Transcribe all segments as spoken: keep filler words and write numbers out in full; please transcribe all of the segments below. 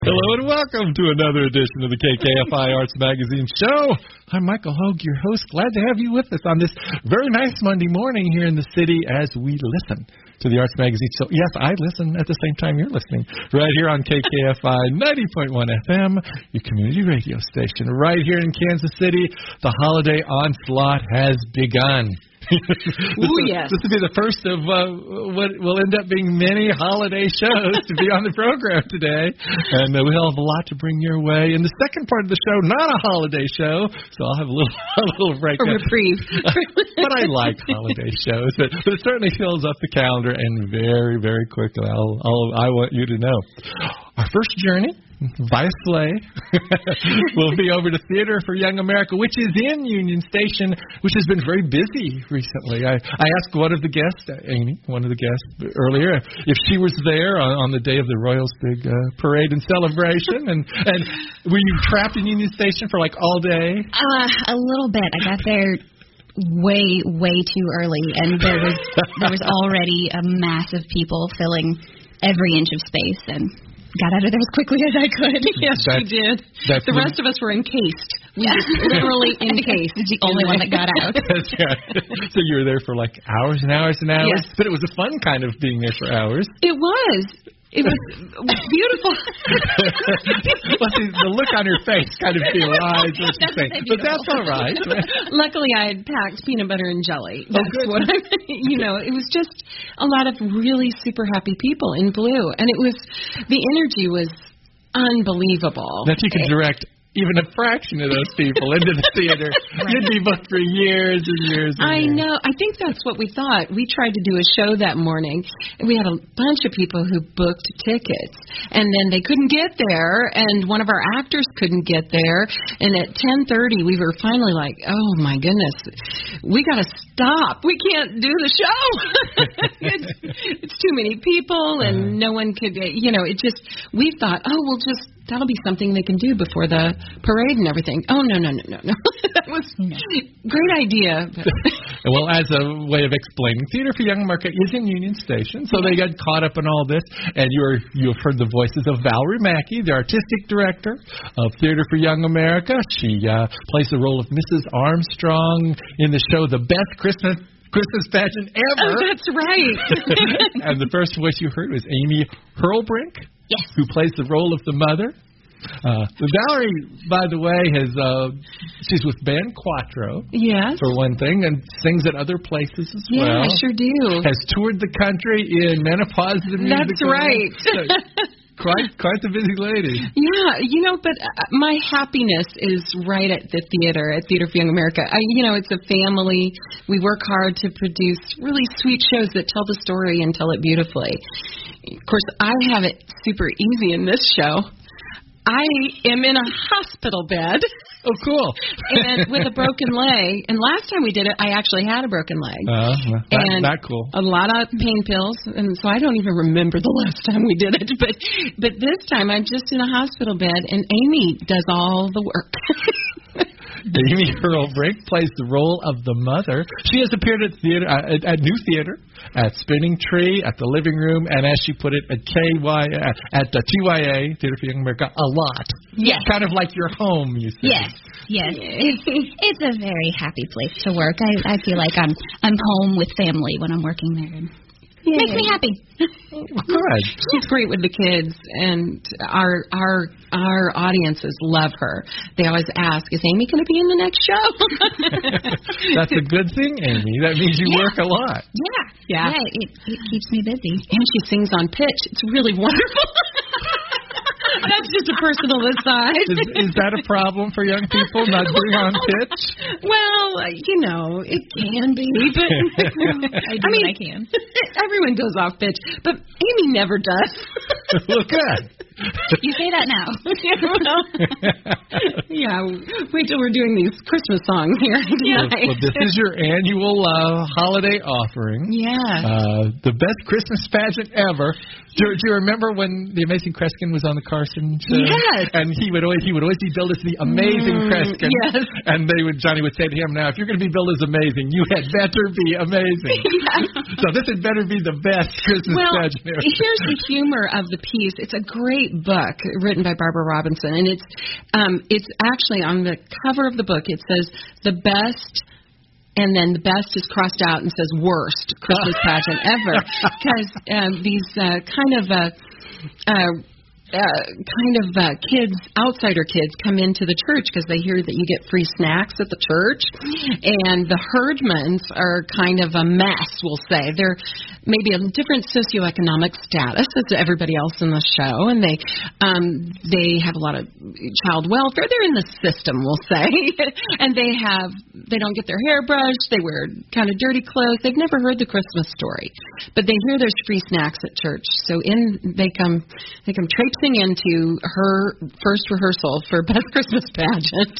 Hello and welcome to another edition of the K K F I Arts Magazine Show. I'm Michael Hogue, your host. Glad to have you with us on this very nice Monday morning here in the city as we listen to the Arts Magazine Show. Yes, I listen at the same time you're listening, right here on K K F I ninety point one F M, your community radio station, right here in Kansas City. The holiday onslaught has begun. Ooh, yes. This will be the first of uh, what will end up being many holiday shows to be on the program today. And uh, we'll have a lot to bring your way. In the second part of the show, not a holiday show, so I'll have a little a little break. A reprieve. But I like holiday shows. But, but it certainly fills up the calendar, and very, very quickly, I'll, I'll, I want you to know. Our first journey via sleigh will be over to Theater for Young America, which is in Union Station, which has been very busy recently. I, I asked one of the guests, Amy, one of the guests earlier, if she was there on, on the day of the Royals' big uh, parade and celebration. And, and were you trapped in Union Station for like all day? Uh, a little bit. I got there way, way too early, and there was there was already a mass of people filling every inch of space, and got out of there as quickly as I could. Yes, that's, she did. That's the rest of us were encased. We Yeah. were literally encased. It's the only one that got out. That's right. So you were there for like hours and hours and hours. Yes. But it was a fun kind of being there for hours. It was. It was beautiful. Well, see, the look on her face kind of belies what she's saying. But that's all right. Luckily, I had packed peanut butter and jelly. Oh, That's good. what I, you know, it was just a lot of really super happy people in blue. And it was, the energy was unbelievable. That you could direct even a fraction of those people into the theater. Right. You'd be booked for years and years and I years. know. I think that's what we thought. We tried to do a show that morning, and we had a bunch of people who booked tickets, and then they couldn't get there, and one of our actors couldn't get there, and at ten thirty we were finally like, oh, my goodness, we got to stop. We can't do the show. it's, it's too many people, and uh, no one could, you know, it just, we thought, oh, we'll just, that'll be something they can do before the parade and everything. Oh, no, no, no, no, no. That was no. great idea. Well, as a way of explaining, Theater for Young America is in Union Station, so they got caught up in all this, and you're, you've heard the voices of Valerie Mackey, the artistic director of Theater for Young America. She uh, plays the role of Missus Armstrong in the show The Best Christmas Christmas Pageant Ever. Oh, that's right. And the first voice you heard was Amy Hurlbrink, yes, who plays the role of the mother. Uh, Valerie, by the way, has uh, she's with Ben Quattro, yes, for one thing, and sings at other places as yeah, well. I sure do. Has toured the country in Menopause the Musical. That's right. Quite, quite the busy lady. Yeah, you know, but uh, my happiness is right at the theater, at Theater for Young America. I, you know, it's a family. We work hard to produce really sweet shows that tell the story and tell it beautifully. Of course, I have it super easy in this show. I am in a hospital bed. Oh, cool. And with a broken leg. And last time we did it, I actually had a broken leg. Uh, not, and not cool. A lot of pain pills. And so I don't even remember the last time we did it. But but this time I'm just in a hospital bed, and Amy does all the work. Amy Hurlbrink plays the role of the mother. She has appeared at theater, uh, at, at New Theater, at Spinning Tree, at the Living Room, and as she put it, at K Y uh, at the T Y A, Theater for Young America, a lot. Yes. Kind of like your home, you say. Yes, yes. It's, it's a very happy place to work. I, I feel like I'm I'm home with family when I'm working there. And Yeah. makes me happy. Good. She's great with the kids, and our our our audiences love her. They always ask, "Is Amy going to be in the next show?" That's a good thing, Amy. That means you Yeah. work a lot. Yeah, Yeah. yeah. It, it keeps me busy. And she sings on pitch. It's really wonderful. That's just a personal aside. Is, is that a problem for young people not being on pitch? Well, you know, it can be, but I do I mean, what I can. Everyone goes off pitch, but Amy never does. Well, good. You say that now. Yeah, wait till we're doing these Christmas songs here Well, tonight. well, this is your annual uh, holiday offering. Yeah. Uh, the best Christmas pageant ever. Do, do you remember when the Amazing Kreskin was on the Carson show? Yes. And he would always he would always be billed as the Amazing Mm, Kreskin. yes. And they would Johnny would say to him, "Now, if you're going to be billed as amazing, you had better be amazing." Yeah. So this had better be the best Christmas Well, pageant ever. here's the humor of the piece. It's a great great book written by Barbara Robinson, and it's um, it's actually on the cover of the book. It says the best. And then the best is crossed out and says worst Christmas pageant ever, because um, these uh, kind of uh, uh, uh, kind of uh, kids, outsider kids, come into the church because they hear that you get free snacks at the church, and the Herdmans are kind of a mess. We'll say they're maybe a different socioeconomic status as everybody else in the show, and they um, they have a lot of child welfare. They're in the system, we'll say, and they have they don't get their hair brushed. They wear kind of dirty clothes. They've never heard the Christmas story, but they hear there's free snacks at church. So in they come they come traipsing into her first rehearsal for Best Christmas Pageant,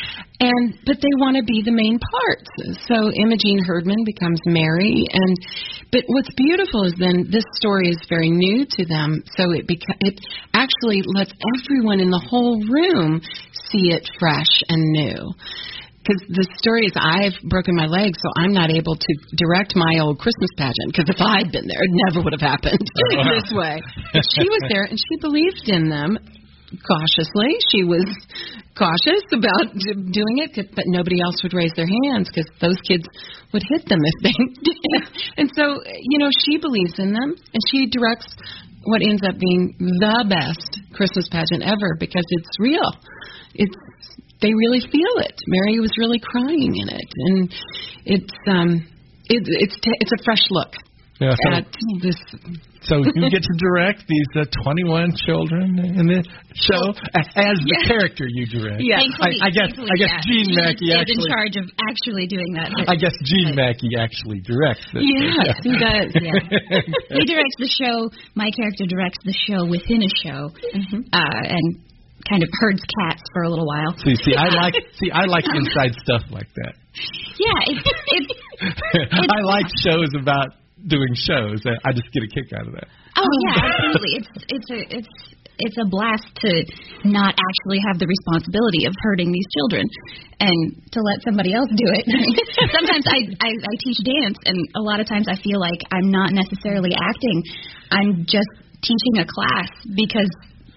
and but they want to be the main parts. So Imogene Herdman becomes Mary, and but what's beautiful is then this story is very new to them, so it beca- it actually lets everyone in the whole room see it fresh and new. Because the story is I've broken my leg, so I'm not able to direct my old Christmas pageant, because if I'd been there, it never would have happened oh, wow. this way. But she was there, and she believed in them cautiously. She was cautious about doing it, but nobody else would raise their hands because those kids would hit them if they did. And so, you know, she believes in them, and she directs what ends up being the best Christmas pageant ever, because it's real. It's They really feel it. Mary was really crying in it, and it's um, it, it's t- it's a fresh look yeah, so, at this. So you get to direct these uh, twenty-one children in the show as the yeah. character you direct. Yeah, I, I guess I guess yeah. Gene Mackey is actually in charge of actually doing that. I guess Gene Mackey actually directs it. Yes, he does. Yeah. He directs the show. My character directs the show within a show, mm-hmm. uh, and. kind of herds cats for a little while. See, see, I like, see, I like inside stuff like that. Yeah, it's, it's, it's I like shows about doing shows. I just get a kick out of that. Oh yeah, absolutely. It's it's a it's it's a blast to not actually have the responsibility of hurting these children, and to let somebody else do it. Sometimes I, I I teach dance, and a lot of times I feel like I'm not necessarily acting. I'm just teaching a class, because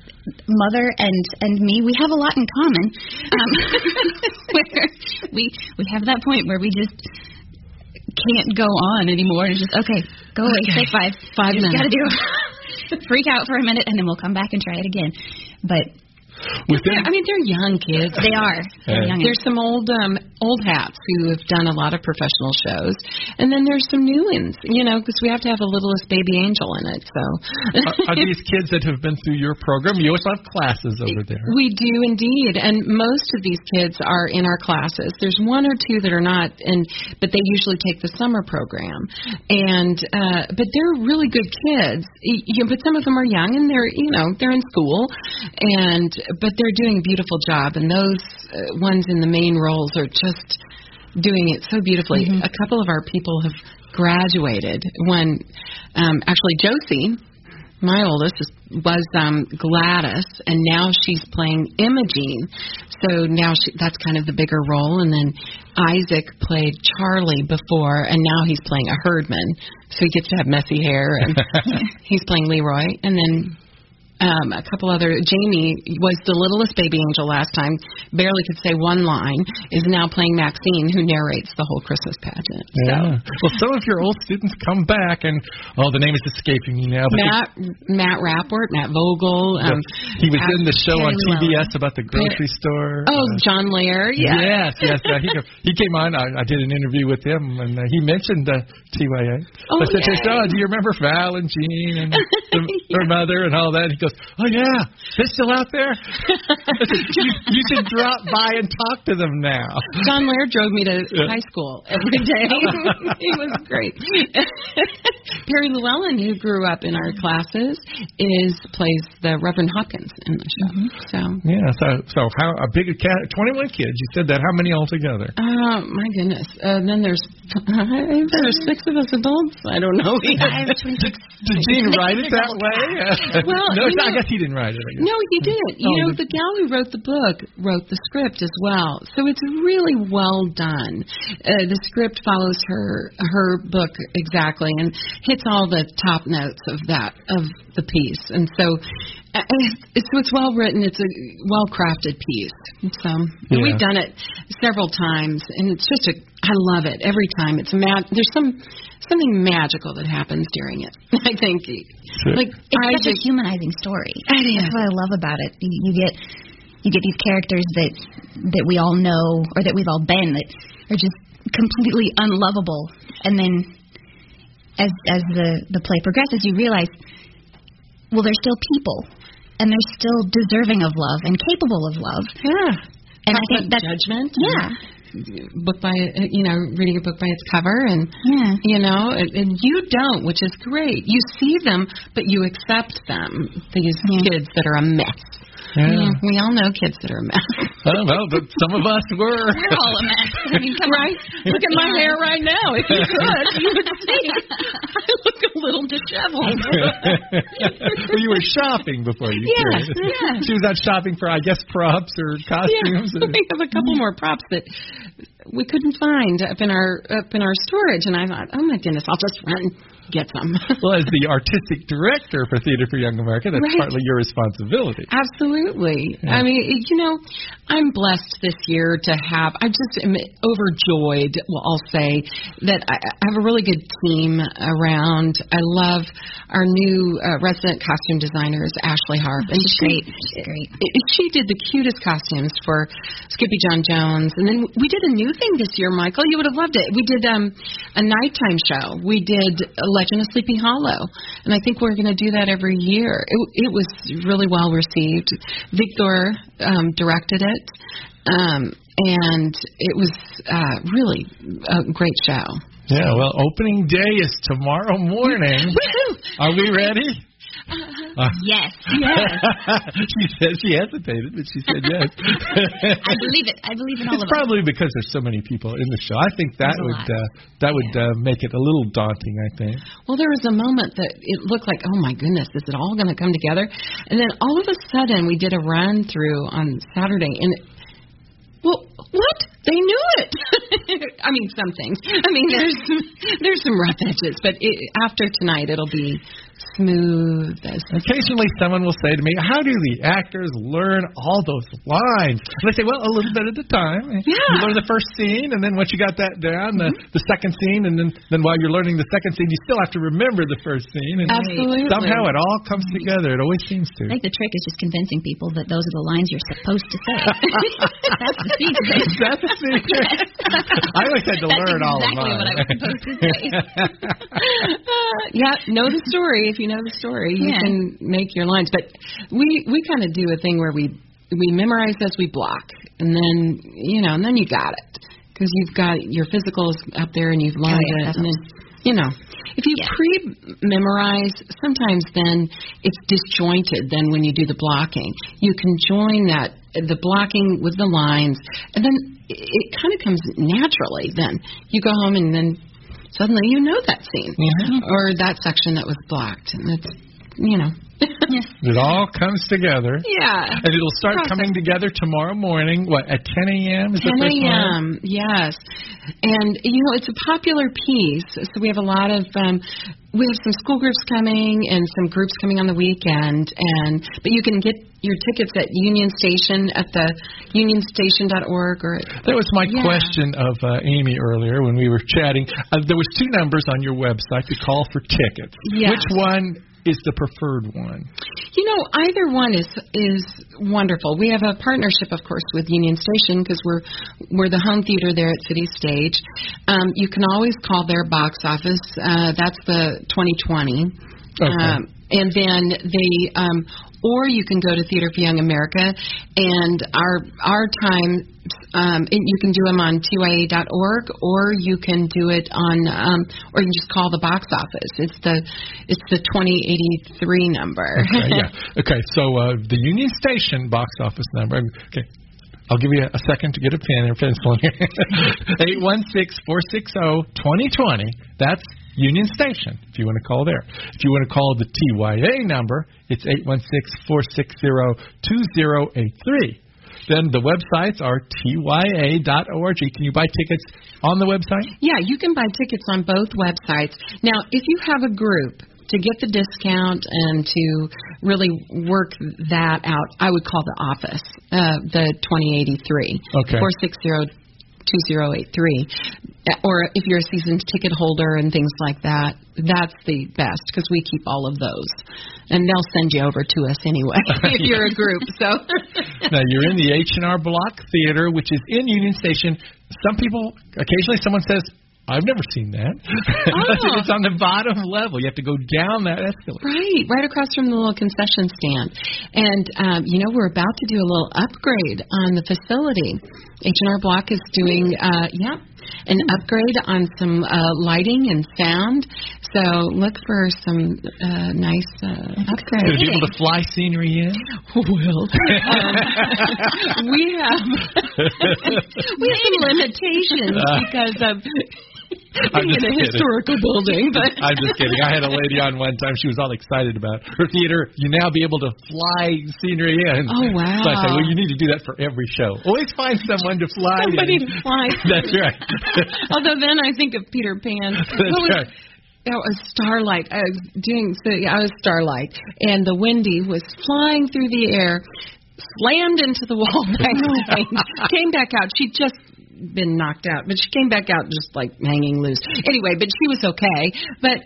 Mother and and me, we have a lot in common. Um, where we we have that point where we just can't go on anymore. It's just okay, go away, okay. say five, five you minutes. Got to do freak out for a minute, and then we'll come back and try it again. But Within, I mean, they're young kids. They are. They're young. There's some old um, old hats who have done a lot of professional shows, and then there's some new ones. You know, because we have to have a littlest baby angel in it. So, are, are these kids that have been through your program? You also have classes over there. We do indeed, and most of these kids are in our classes. There's one or two that are not, and but they usually take the summer program. And uh, but they're really good kids. You know, but some of them are young, and they're you know they're in school, and but they're doing a beautiful job, and those uh, ones in the main roles are just doing it so beautifully. Mm-hmm. A couple of our people have graduated. One, um, actually, Josie, my oldest, was um, Gladys, and now she's playing Imogene. So now she, that's kind of the bigger role. And then Isaac played Charlie before, and now he's playing a herdman. So he gets to have messy hair, and he's playing Leroy. And then Um, a couple other, Jamie was the littlest baby angel last time, barely could say one line, is now playing Maxine, who narrates the whole Christmas pageant. Yeah. So. Well, some of your old students come back, and, oh, the name is escaping me now. But Matt Matt Rapport, Matt Vogel. Um, he was in the show on T V S Llewellyn. about the grocery store. Oh, uh, John Lair, yeah. Yes, yes. Uh, he, he came on, I, I did an interview with him, and uh, he mentioned uh, T Y A. Oh, I said, yeah. oh, do you remember Val and Jean and the, yeah. her mother and all that? He goes, oh, yeah. They're still out there? you, you should drop by and talk to them now. John Lair drove me to yeah. high school every day. He was great. Perry Llewellyn, who grew up in our classes, is plays the Reverend Hopkins in the show. Mm-hmm. So yeah, so so how a big cat, twenty-one kids. You said that. How many altogether? Uh, my goodness. Uh, then there's If there are six of us adults, I don't know. I have twenty-six. Did Gene write it that way? Well, no, you know, I guess he didn't write it. I guess. No, he didn't. You Oh, know, the- the gal who wrote the book wrote the script as well, so it's really well done. Uh, the script follows her her book exactly and hits all the top notes of that of the piece, and so. Uh, it's, it's well written. It's a well crafted piece. So Yeah. we've done it several times, and it's just a. I love it every time. It's mag- There's some something magical that happens during it. I think, Sure. like It's I such a just, humanizing story. It is. That's what I love about it. You, you get you get these characters that that we all know or that we've all been that are just completely unlovable, and then as as the the play progresses, you realize, well, they're still people, and they're still deserving of love and capable of love. yeah. And I Talk think about that's judgment. yeah, Book by you know reading a book by its cover, and yeah. you know, and, and you don't, which is great. You see them, but you accept them. These Yeah. kids that are a mess. Yeah. Mm, we all know kids that are a mess. Oh, well, but some of us were. We're all a mess. I mean, come Right? Look at my hair right now. If you could, you would see. I look a little disheveled. Well, you were shopping before you Yes, came. yes. She was out shopping for, I guess, props or costumes. Yeah, we have a couple more props that we couldn't find up in our up in our storage, and I thought, oh my goodness, I'll just run get some. Well, as the artistic director for Theater for Young America, that's Right. partly your responsibility. Absolutely. Yeah. I mean, you know, I'm blessed this year to have, I just am overjoyed, well, I'll say, that I, I have a really good team around. I love our new uh, resident costume designer is Ashley Harp. And She's she, great. She's great. She did the cutest costumes for Skippy John Jones. And then we did a new thing this year, Michael. You would have loved it. We did um, a nighttime show. We did Legend of Sleepy Hollow. And I think we're going to do that every year. It, it was really well received. Victor um, directed it. Um, and it was uh, really a great show. Yeah, well, opening day is tomorrow morning. Woohoo! Are we ready? Uh, Yes. Yes. she said she hesitated, but she said yes. I believe it. I believe in all It's of us. probably because there's so many people in the show. I think that There's a would lot. uh, that would uh, make it a little daunting, I think. Well, there was a moment that it looked like, oh my goodness, is it all going to come together? And then all of a sudden, we did a run through on Saturday, and it, well, what? They knew it. I mean, some things. I mean, there's there's some rough edges, but it, after tonight, it'll be smooth as. Occasionally, someone will say to me, "How do the actors learn all those lines?" And I say, "Well, a little bit at a time. Yeah. You learn the first scene, and then once you got that down, the, the second scene, and then then while you're learning the second scene, you still have to remember the first scene. And Absolutely. somehow it all comes together. It always seems to." I think the trick is just convincing people that those are the lines you're supposed to say. That's the secret. Is that the secret? I always had to That's learn all of exactly mine. what I was supposed to say. Uh, yeah, know the story. If you know the story, you Yeah. can make your lines. But we we kind of do a thing where we we memorize as we block, and then you know, and then you got it because you've got your physicals up there and you've learned Oh, yeah, it, and then you know. If you Yeah. pre-memorize, sometimes then it's disjointed. Then when you do the blocking, you can join that the blocking with the lines, and then it, it kind of comes naturally. Then you go home, and then suddenly you know that scene Mhm. or that section that was blocked, and it's you know. Yes. It all comes together. Yeah. And it'll start Process. coming together tomorrow morning. What, at ten a.m. is the ten first one? a.m. Yes, and you know it's a popular piece, so we have a lot of um, we have some school groups coming and some groups coming on the weekend, and but you can get your tickets at Union Station at the union station dot org or at, That was my Yeah. question of uh, Amy earlier when we were chatting. Uh, there was two numbers on your website to call for tickets. Yes. Which one is the preferred one? You know, either one is is wonderful. We have a partnership, of course, with Union Station because we're we're the home theater there at City Stage. Um, you can always call their box office. Uh, that's the twenty twenty. Okay. Um, and then they, um, or you can go to Theater for Young America, and our our time. Um, and you can do them on T Y A dot org, or you can do it on, um, or you can just call the box office. It's the it's the twenty eighty-three number. Okay, yeah. Okay, so uh, the Union Station box office number. Okay, I'll give you a second to get a pen and pencil here. eight one six, four six zero, two zero two zero. That's Union Station, if you want to call there. If you want to call the T Y A number, it's eight one six, four six zero, two zero eight three. Then the websites are T Y A dot org. Can you buy tickets on the website? Yeah, you can buy tickets on both websites. Now, if you have a group, to get the discount and to really work that out, I would call the office, uh, the twenty eighty-three, okay. four six zero, two zero eight three. Or if you're a seasoned ticket holder and things like that, that's the best because we keep all of those. And they'll send you over to us anyway if you're a group. So now, you're in the H and R Block Theater, which is in Union Station. Some people, occasionally someone says, I've never seen that. Oh. It's on the bottom level. You have to go down that escalator. Right, right across from the little concession stand. And, um, you know, we're about to do a little upgrade on the facility. H and R Block is doing, uh, yeah, an upgrade on some uh, lighting and sound. So look for some uh, nice uh, upgrades. Going to be able to fly scenery in? Well, um, we have we have some limitations because of being in a kidding. historical building. But I'm just kidding. I had a lady on one time. She was all excited about her theater. You now be able to fly scenery in. Oh, wow. So I said, well, you need to do that for every show. Always find someone to fly somebody in. to fly. That's right. Although then I think of Peter Pan. That's what was, right. That was Starlight. I was doing. So I was Starlight, and the Wendy was flying through the air, slammed into the wall backstage, came back out. She'd just been knocked out, but she came back out just like hanging loose. Anyway, but she was okay. But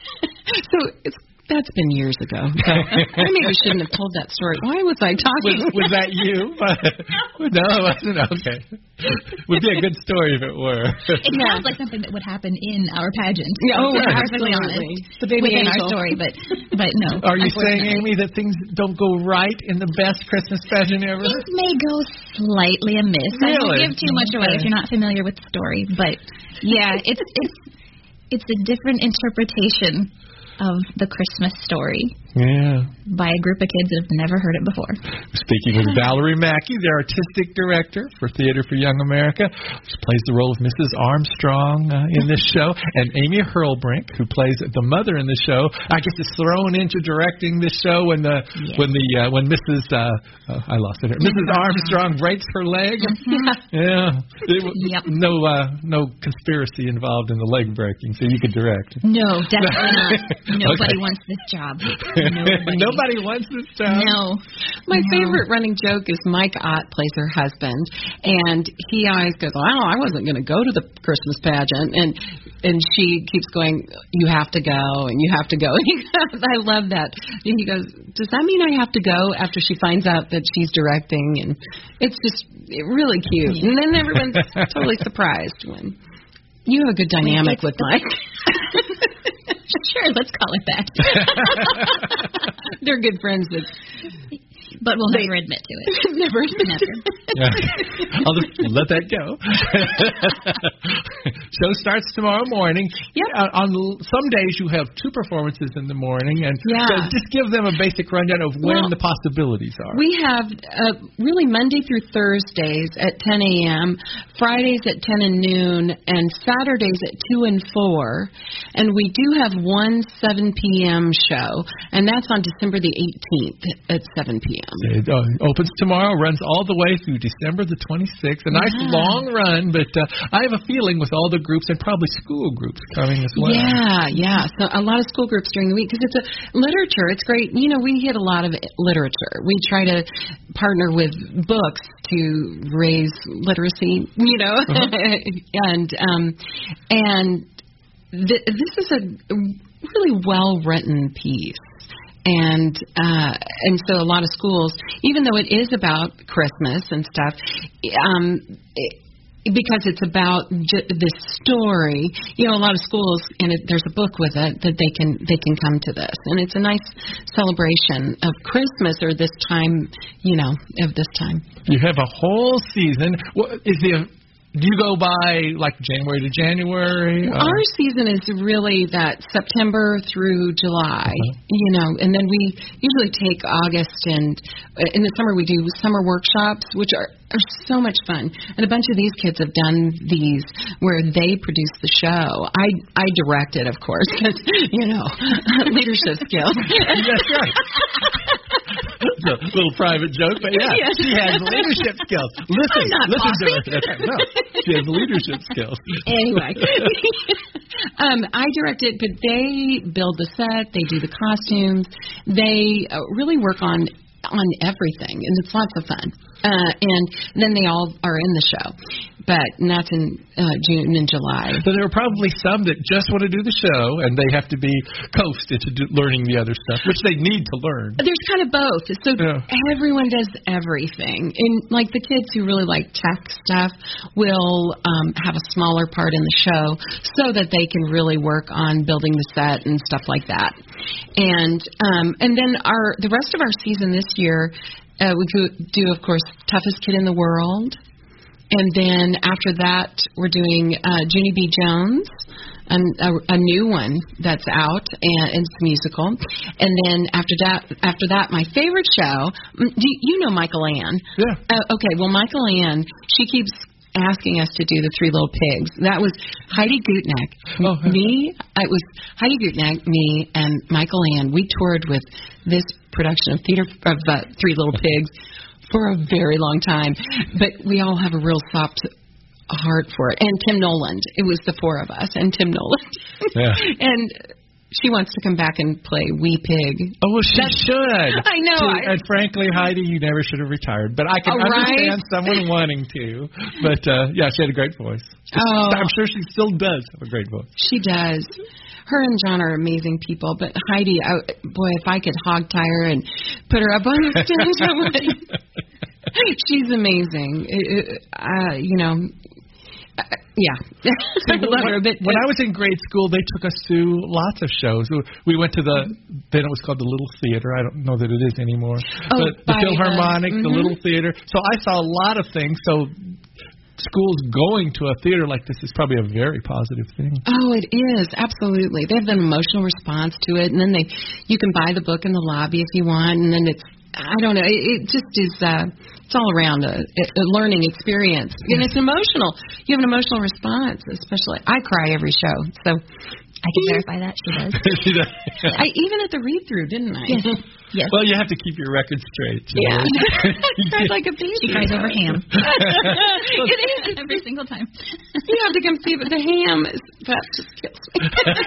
so it's. That's been years ago. So I maybe shouldn't have told that story. Why was I talking? Was, was that you? No, it wasn't. Okay. Would be a good story if it were. It sounds like something that would happen in our pageant. Yeah, oh, to be absolutely. perfectly honest. The baby within angel. our story, but but no. Are you saying, unfortunately. Amy, that things don't go right in the best Christmas pageant ever? Things may go slightly amiss. I won't Really? give too much away if you're not familiar with the story, but yeah, it's it's it's a different interpretation of the Christmas story. Yeah. By a group of kids that have never heard it before. Speaking with Valerie Mackey, the artistic director for Theater for Young America. She plays the role of Missus Armstrong uh, in this show. And Amy Hurlbrink, who plays the mother in the show, I guess is thrown into directing this show when the yes. when the uh, when Missus Uh, oh, I lost it here. Missus Armstrong breaks her leg. Yeah. It, Yep. No uh, no conspiracy involved in the leg breaking, so you could direct. No, definitely not. Nobody Okay. wants this job. Nobody. Nobody wants this job. No. My No. favorite running joke is Mike Ott plays her husband, and he always goes, "Well, I wasn't going to go to the Christmas pageant," and and she keeps going, "You have to go, and you have to go." And he goes, I love that. And he goes, "Does that mean I have to go?" After she finds out that she's directing, and it's just really cute. Yeah. And then everyone's totally surprised when you have a good dynamic with Mike. Sure, let's call it that. They're good friends, but but we'll never admit to it. never. Never. Yeah. I'll just let that go. Show starts tomorrow morning. Yeah. Uh, on l- some days you have two performances in the morning, and Yeah. so just give them a basic rundown of when Well, the possibilities are. We have uh, really Monday through Thursdays at ten a.m., Fridays at ten and noon, and Saturdays at two and four. And we do have one seven p.m. show, and that's on December the eighteenth at seven p.m. It uh, opens tomorrow, runs all the way through December the twenty-sixth. A nice Yeah. long run, but uh, I have a feeling with all the groups and probably school groups coming as well. Yeah, yeah. So a lot of school groups during the week because it's a literature. It's great. You know, we hit a lot of literature. We try to partner with books to raise literacy. You know, uh-huh. and um, and th- this is a really well written piece. And uh, and so a lot of schools, even though it is about Christmas and stuff, um, it, because it's about j- this story, you know, a lot of schools, and it, there's a book with it that they can they can come to this, and it's a nice celebration of Christmas or this time, you know, of this time. You have a whole season. Well, is the Do you go by like January to January? Uh, Our season is really that September through July, uh-huh. you know, and then we usually take August, and in the summer we do summer workshops, which are, are so much fun. And a bunch of these kids have done these where they produce the show. I I direct it, of course, because, you know, leadership skills. That's right. It's a little private joke, but yeah, yes. She has leadership skills. Listen, listen bossy. to her. That's right. No, she has leadership skills. Anyway, um, I direct it, but they build the set, they do the costumes, they uh, really work on on everything, and it's lots of fun. Uh, and then they all are in the show. But and that's in uh, June and July. So there are probably some that just want to do the show, and they have to be coaxed into do, learning the other stuff, which they need to learn. There's kind of both. So yeah. Everyone does everything. And like the kids who really like tech stuff will um, have a smaller part in the show so that they can really work on building the set and stuff like that. And um, and then our the rest of our season this year, uh, we do, of course, Toughest Kid in the World. And then after that, we're doing uh, Junie B. Jones, a, a, a new one that's out, and it's musical. And then after that, after that, my favorite show. Do you, you know Michael Ann? Yeah. Uh, okay. Well, Michael Ann, she keeps asking us to do the Three Little Pigs. That was Heidi Gutnack, oh, me. It was Heidi Gutnack, me, and Michael Ann. We toured with this production of theater of uh, Three Little Pigs for a very long time, but we all have a real soft heart for it. And Tim Noland. It was the four of us and Tim Noland. Yeah. And she wants to come back and play Wee Pig. Oh, well, she That's, should. I know. She, I, and frankly, Heidi, you never should have retired. But I can oh, understand right? someone wanting to. But, uh, yeah, she had a great voice. Oh. I'm sure she still does have a great voice. She does. Her and John are amazing people, but Heidi, I, boy, if I could hog tie her and put her up on the stage, I would. She's amazing. Uh, you know, uh, yeah. See, I love when, her. But, when I was in grade school, they took us to lots of shows. We went to the, then it was called the Little Theater. I don't know that it is anymore. Oh, the, the Philharmonic, the, the mm-hmm. Little Theater. So I saw a lot of things. So schools going to a theater like this is probably a very positive thing. Oh, it is, absolutely. They have an emotional response to it, and then they, you can buy the book in the lobby if you want, and then it's, I don't know, it, it just is, uh, it's all around a, a learning experience, and it's emotional. You have an emotional response, especially, I cry every show, so. I can verify that, she does. She does. I, even at the read-through, didn't I? Yes. Yes. Well, you have to keep your records straight. Yeah. I cried like a baby. She cries over ham. It is. Every single time. You have to come see it, but the ham is, that just kills me.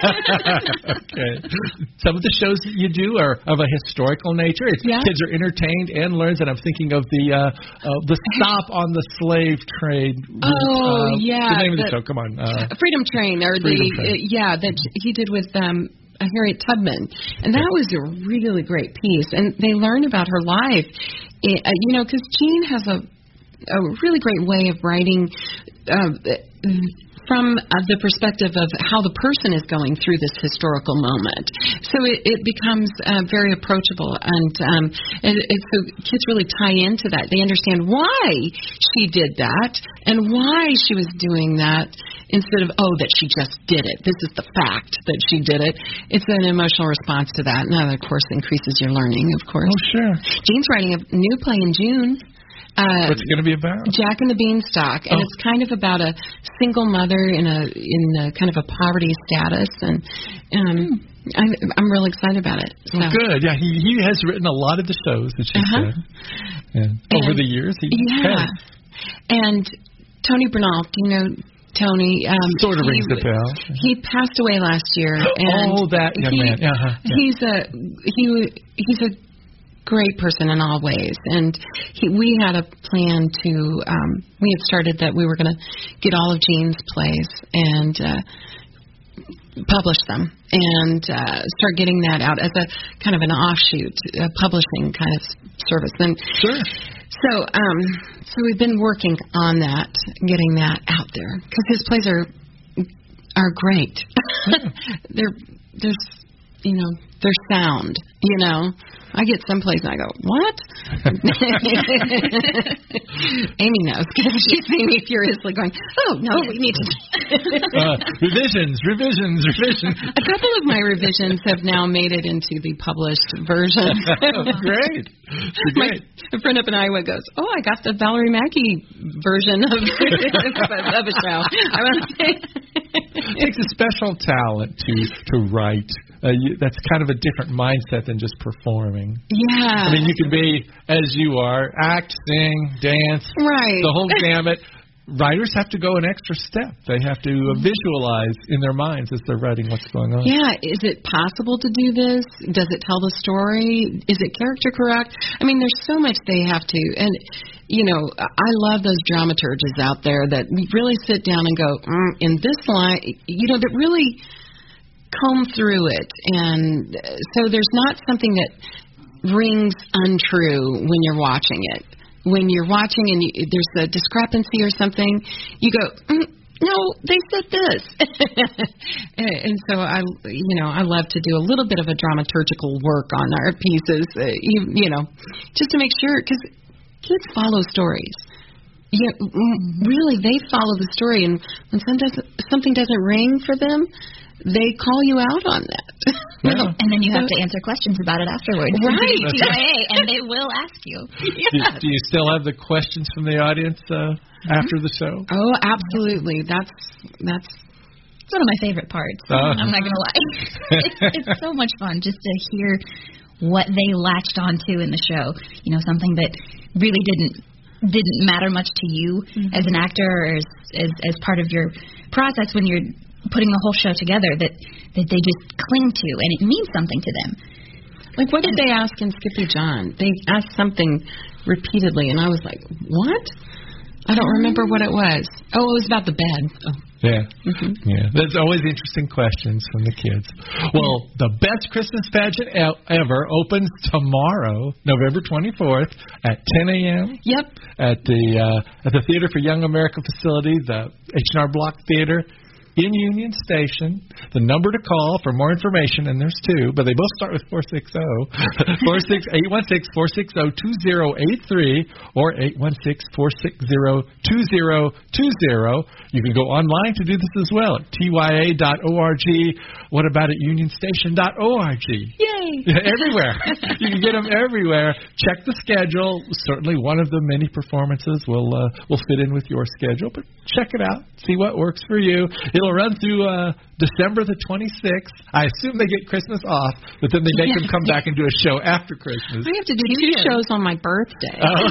Okay. Some of the shows that you do are of a historical nature. It's yeah. Kids are entertained and learns, and I'm thinking of the uh, uh, the stop on the slave trade. Oh, uh, yeah. The name of the, the show, come on. Uh, Freedom Train, or Freedom the, Train. Uh, yeah, that he did with um, Harriet Tubman. And that was a really great piece. And they learned about her life, it, uh, you know, because Jean has a, a really great way of writing uh, from uh, the perspective of how the person is going through this historical moment. So it, it becomes uh, very approachable, and, um, and it, so kids really tie into that. They understand why she did that and why she was doing that, instead of, oh, that she just did it. This is the fact that she did it. It's an emotional response to that, and that, of course, increases your learning, of course. Oh, sure. Jean's writing a new play in June. Uh, What's it going to be about? Jack and the Beanstalk, and oh. it's kind of about a single mother in a in a kind of a poverty status, and um, I'm I'm really excited about it. So. Well, good, yeah. He he has written a lot of the shows that you uh-huh. said, and over the years. He yeah, has. And Tony Bernal, do you know Tony? Um, sort of he, rings the bell. He passed away last year, and oh, that young he, man. Uh-huh. Yeah. He's a he he's a great person in all ways, and he, we had a plan to um, we had started that we were going to get all of Jean's plays and uh, publish them, and uh, start getting that out as a kind of an offshoot, a publishing kind of service. And sure. So, um, so we've been working on that, getting that out there, because his plays are are great. they're there's you know they're sound, you know. I get someplace and I go, what? Amy knows because she's seeing me furiously going, oh, no, we need to. uh, revisions, revisions, revisions. A couple of my revisions have now made it into the published version. Great. My, a friend up in Iowa goes, oh, I got the Valerie Mackey version of, of a show. I want to say. It takes a special talent to, to write. Uh, you, that's kind of a different mindset than just performing. Yeah. I mean, you can be, as you are, act, sing, dance, right. the whole gamut. Writers have to go an extra step. They have to uh, visualize in their minds as they're writing what's going on. Yeah. Is it possible to do this? Does it tell the story? Is it character correct? I mean, there's so much they have to. And, you know, I love those dramaturges out there that really sit down and go, mm, in this line, you know, that really comb through it. And so there's not something that rings untrue when you're watching it. When you're watching and you, there's a discrepancy or something, you go, mm, no, they said this. And so I, you know, I love to do a little bit of a dramaturgical work on our pieces, uh, you, you know, just to make sure, because kids follow stories. Yeah, really, they follow the story, and when some doesn't, something doesn't ring for them, they call you out on that. Yeah. And then you have to answer questions about it afterwards. Right. T Y A, and they will ask you. Yeah. Do, do you still have the questions from the audience uh, mm-hmm. after the show? Oh, absolutely. That's that's it's one of my favorite parts. Uh, I'm not going to lie. it's, it's so much fun just to hear what they latched onto in the show. You know, something that really didn't didn't matter much to you mm-hmm. as an actor or as, as as part of your process when you're putting the whole show together, that, that they just cling to, and it means something to them. Like, what did they ask in Skippy John? They asked something repeatedly, and I was like, what? I don't remember what it was. Oh, it was about the bed. Oh. Yeah. Mm-hmm. Yeah. There's always interesting questions from the kids. Well, the best Christmas pageant ever opens tomorrow, November twenty-fourth at ten a.m. Yep. At the uh, at the Theater for Young America facility, the H and R Block Theater in Union Station. The number to call for more information, and there's two, but they both start with four six zero, eight one six, four six zero, two zero eight three or eight one six, four six zero, two zero two zero. You can go online to do this as well at T Y A dot org. What about at union station dot org? Yay! Everywhere. You can get them everywhere. Check the schedule. Certainly one of the many performances will uh, will fit in with your schedule, but check it out. See what works for you. It'll run through uh, December the twenty-sixth. I assume they get Christmas off, but then they make yeah. them come back and do a show after Christmas. We have to do two shows on my birthday. Oh.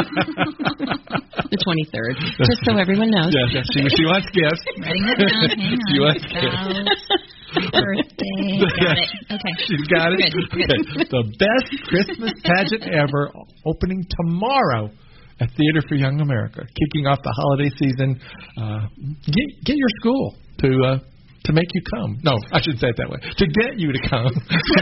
The twenty-third, just so everyone knows. Yes, yes. She, she wants gifts. Writing it down. Hang on. She wants gifts. Birthday. Got it. Okay. She's got it. Good. Good. Okay. The best Christmas pageant ever, opening tomorrow at Theater for Young America, kicking off the holiday season. Uh, get get your school to uh, to make you come. No, I shouldn't say it that way. To get you to come.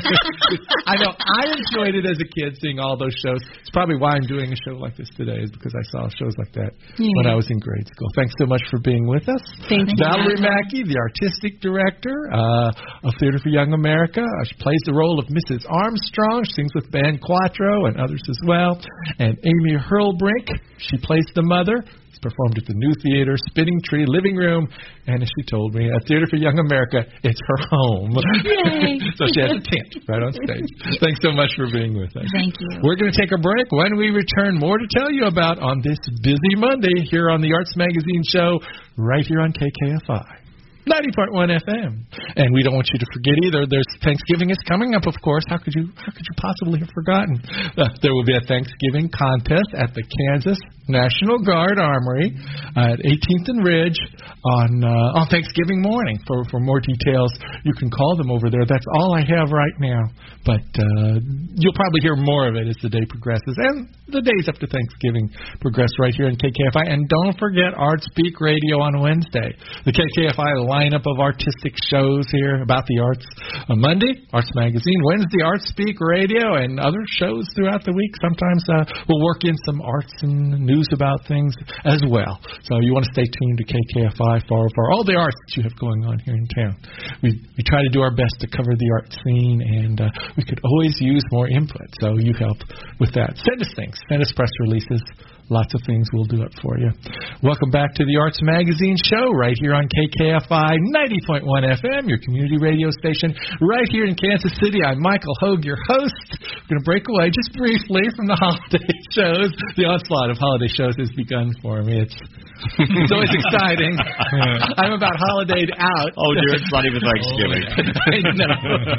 I know I enjoyed it as a kid, seeing all those shows. It's probably why I'm doing a show like this today, is because I saw shows like that yeah. when I was in grade school. Thanks so much for being with us. Thank you. Valerie Mackey, the artistic director uh, of Theater for Young America. Uh, she plays the role of Missus Armstrong. She sings with band Quattro and others as well. And Amy Hurlbrink, she plays the mother. Performed at the New Theater, Spinning Tree, Living Room, and as she told me, at Theater for Young America, it's her home. Yay! So she has a tent right on stage. Thanks so much for being with us. Thank you. We're going to take a break. When we return, more to tell you about on this busy Monday here on the Arts Magazine Show, right here on K K F I. ninety point one F M. And we don't want you to forget either. There's Thanksgiving is coming up, of course. How could you how could you possibly have forgotten? Uh, there will be a Thanksgiving contest at the Kansas National Guard Armory uh, at eighteenth and Ridge on uh, on Thanksgiving morning. For, for more details, you can call them over there. That's all I have right now. But uh, you'll probably hear more of it as the day progresses. And the days up to Thanksgiving progress right here in K K F I. And don't forget Art Speak Radio on Wednesday. The K K F I lineup of artistic shows here about the arts. On Monday, Arts Magazine. Wednesday, Art Speak Radio, and other shows throughout the week. Sometimes uh, we'll work in some arts and news news about things as well. So you want to stay tuned to K K F I for, for all the arts that you have going on here in town. We we try to do our best to cover the art scene, and uh, we could always use more input. So you help with that. Send us things. Send us press releases. Lots of things, we'll do it for you. Welcome back to the Arts Magazine Show right here on K K F I ninety point one F M, your community radio station right here in Kansas City. I'm Michael Hogue, your host. We're going to break away just briefly from the holiday shows. The onslaught of holiday shows has begun for me. It's it's always exciting. I'm about holidayed out. Oh, dear, it's not even Thanksgiving. I know.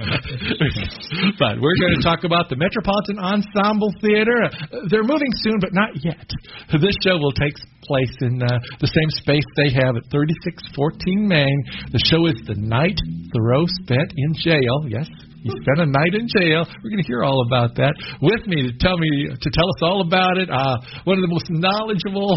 But we're going to talk about the Metropolitan Ensemble Theater. They're moving soon, but not yet. This show will take place in uh, the same space they have at thirty-six fourteen Main. The show is The Night Thoreau Spent in Jail. Yes, he spent a night in jail. We're going to hear all about that. With me to tell me to tell us all about it, uh, one of the most knowledgeable.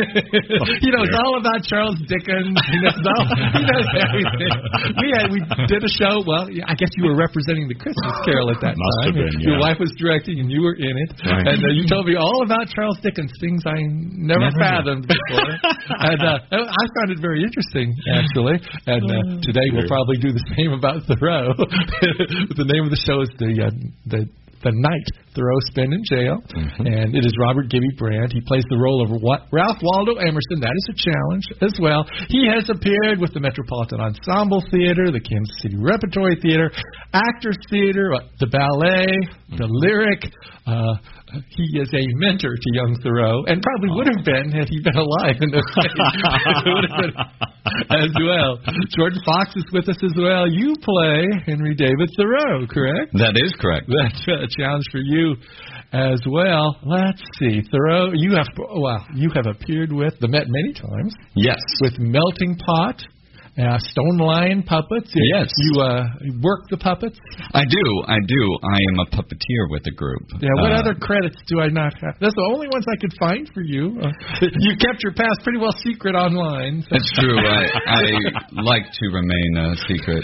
He knows all about Charles Dickens. He knows all. He knows everything. We had we did a show. Well, I guess you were representing the Christmas Carol at that Must time. have been, yeah. Your wife was directing, and you were in it. Right. And uh, you told me all about Charles Dickens, things I never, never fathomed before. And uh, I found it very interesting, actually. And uh, today we'll probably do the same about Thoreau. The name of the show is the uh, the the Night Thoreau Spent in Jail, mm-hmm. and it is Robert Gibby Brand. He plays the role of Ralph Waldo Emerson. That is a challenge as well. He has appeared with the Metropolitan Ensemble Theater, the Kansas City Repertory Theater, Actors Theater, the Ballet, the Lyric. Uh, he is a mentor to young Thoreau, and probably would have been had he been alive in those days. Would have been as well. Jordan Fox is with us as well. You play Henry David Thoreau, correct? That is correct. That's a challenge for you as well. Let's see. Thoreau, you have well, you have appeared with the Met many times. Yes. With Melting Pot. Uh, Stone Lion puppets. Yes. You uh, work the puppets? I do. I do. I am a puppeteer with the group. Yeah. What uh, other credits do I not have? That's the only ones I could find for you. Uh, you kept your past pretty well secret online. So. That's true. I, I like to remain a secret.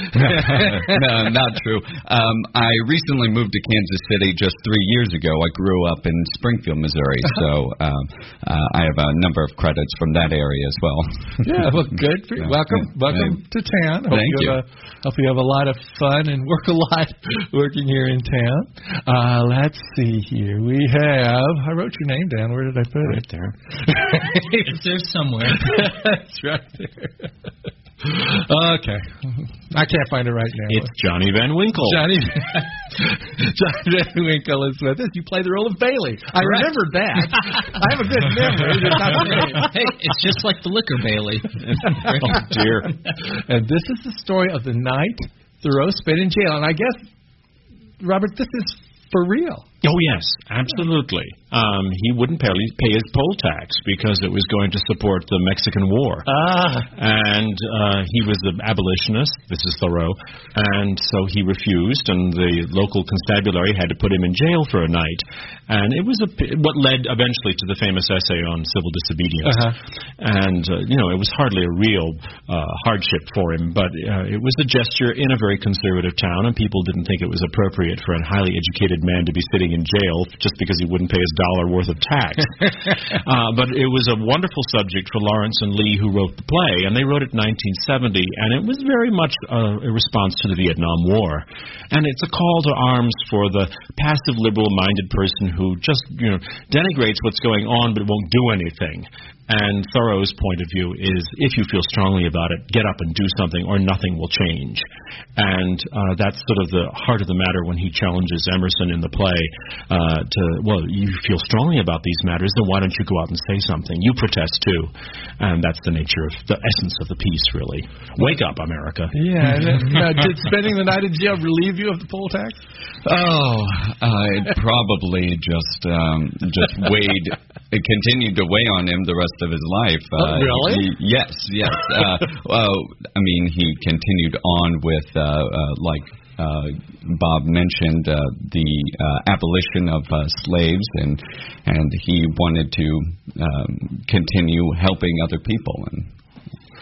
No, not true. Um, I recently moved to Kansas City just three years ago. I grew up in Springfield, Missouri, so um, uh, I have a number of credits from that area as well. Yeah. Well, good. For you. Welcome. Welcome. To town. Hope Thank you. you. Have a, hope you have a lot of fun and work a lot working here in town. Uh, let's see here. We have. I wrote your name down. Where did I put right it? there. It's there somewhere. That's right there. Okay. I can't find it right now. It's Johnny Van Winkle. Johnny Johnny Van Winkle is with us. You play the role of Bailey. I Correct. remembered that. I have a good memory. It's not the name. Hey, it's just like the liquor, Bailey. Oh, dear. And this is the story of the night Thoreau spent in jail. And I guess, Robert, this is for real. Oh, yes, absolutely. Um, he wouldn't pay, pay his poll tax because it was going to support the Mexican War. Ah. And uh, he was an abolitionist. This is Thoreau. And so he refused, and the local constabulary had to put him in jail for a night. And it was a, what led eventually to the famous essay on civil disobedience. Uh-huh. And, uh, you know, it was hardly a real uh, hardship for him, but uh, it was a gesture in a very conservative town, and people didn't think it was appropriate for a highly educated man to be sitting in jail just because he wouldn't pay his dollar worth of tax. uh, but it was a wonderful subject for Lawrence and Lee, who wrote the play, and they wrote it in nineteen seventy, and it was very much a, a response to the Vietnam War. And it's a call to arms for the passive, liberal-minded person who just, you know, denigrates what's going on but won't do anything. And Thoreau's point of view is, if you feel strongly about it, get up and do something, or nothing will change. And uh, that's sort of the heart of the matter when he challenges Emerson in the play uh, to, well, you feel strongly about these matters, then why don't you go out and say something? You protest too. And that's the nature of the essence of the piece, really. Wake up, America. Yeah. And then, uh, did spending the night in jail relieve you of the poll tax? Oh, uh, it probably just um, just weighed. It continued to weigh on him the rest of his life. Oh, uh, really? He, yes, yes. Uh, well, I mean, he continued on with uh, uh, like. Uh, Bob mentioned uh, the uh, abolition of uh, slaves, and and he wanted to um, continue helping other people. And